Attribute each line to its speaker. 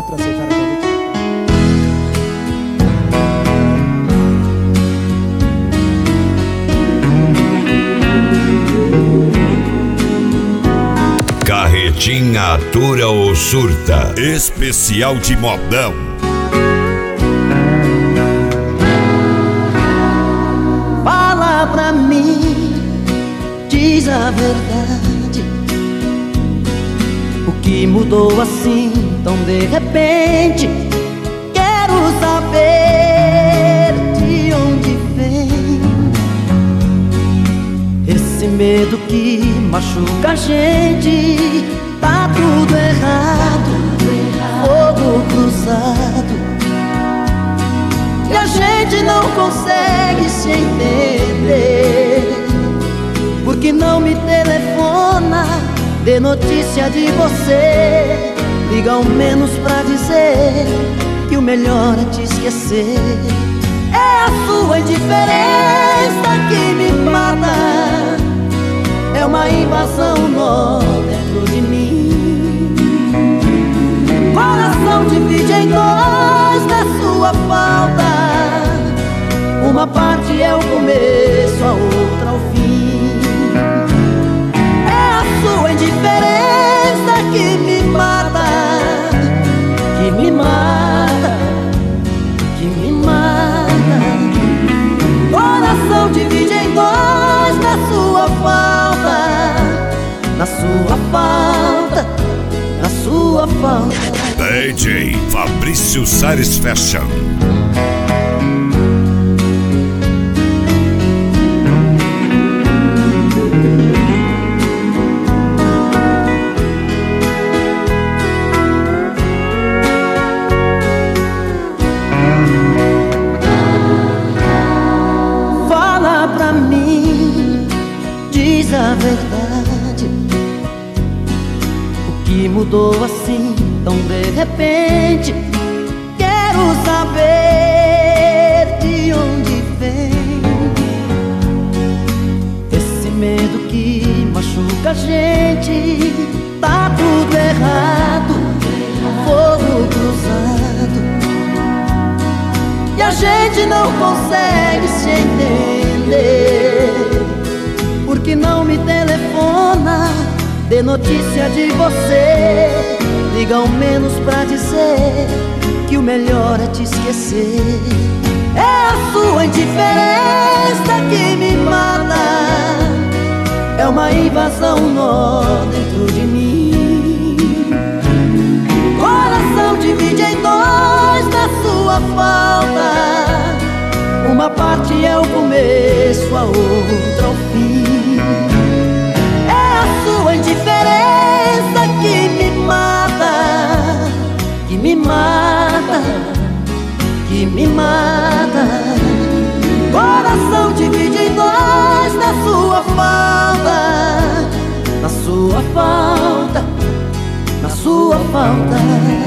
Speaker 1: por aceitar o convite.
Speaker 2: Carretinha atura ou surta, especial de modão.
Speaker 3: Fala pra mim, diz a verdade, o que mudou assim tão de repente? Quero saber de onde vem esse medo que machuca a gente. Tá tudo errado, fogo cruzado, e a gente não consegue se entender. Por que não me telefona, dê notícia de você? Liga ao menos pra dizer que o melhor é te esquecer. É a sua indiferença que me mata, é uma invasão nó dentro de mim. Coração divide em dois da sua falta, uma parte é o começo, a outra o fim. É a sua indiferença que me mata, que me mata, que me mata. Coração divide em dois na sua falta, na sua falta, na sua falta.
Speaker 2: DJ Fabrício Sares Fashion.
Speaker 3: Fala pra mim, diz a verdade, o que mudou assim tão de repente? Quero saber de onde vem esse medo que machuca a gente. Tá tudo errado, fogo cruzado, e a gente não consegue se entender. Por que não me telefona, dê notícia de você? Liga ao menos pra dizer que o melhor é te esquecer. É a sua indiferença que me mata, é uma invasão nó dentro de mim. Coração divide em dois na sua falta, uma parte é o começo, a outra o fim. É a sua indiferença que me mata, que me mata, que me mata. Coração divide em dois na sua falta, na sua falta, na sua falta.